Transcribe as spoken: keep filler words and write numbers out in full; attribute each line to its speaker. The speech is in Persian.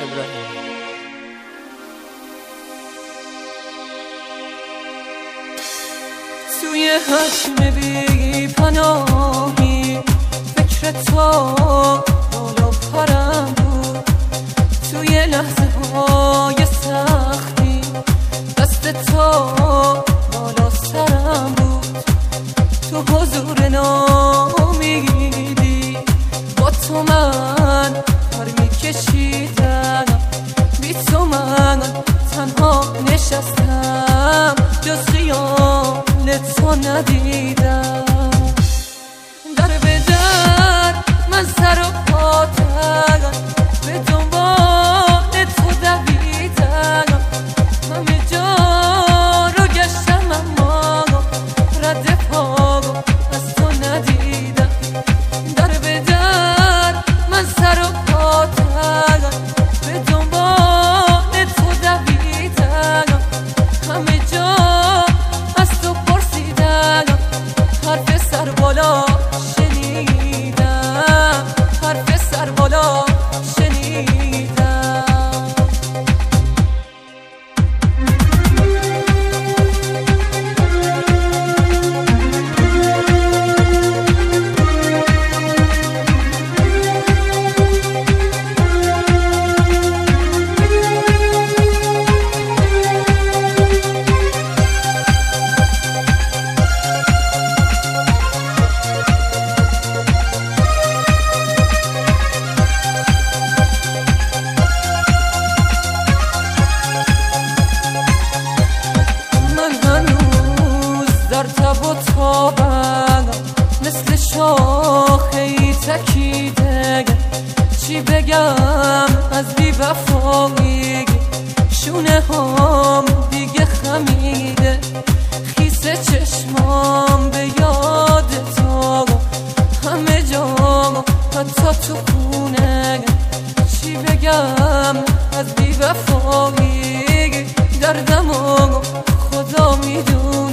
Speaker 1: ابراهیم.
Speaker 2: توی حجم بی پناهی فکر تو بالا پرم بود، توی لحظه های سختی دست تو بالا سرم بود، تو حضور نامیدی با تو من پر میکشیدم، بی تو من تنها نشستم جز خیال تو ندیدم. در به در من سر و پاتم به دنبال تو دویدم، همه جا رو گشتم اما رد پا از تو ندیدم. در به در من سر و پاتم به دنبال تو دویدم، همه جا حرف سر بالا شنیدم، حرف سر بالا شنیدم. در تب و تابم مثل شاخه‌ای تکیده، چی بگم از بی وفایی، شونه هم دیگه خمیده، خیس چشمام به یاد تو همه جا حتی تو خونه، چی بگم از بی وفایی، دردمو خدا میدونه.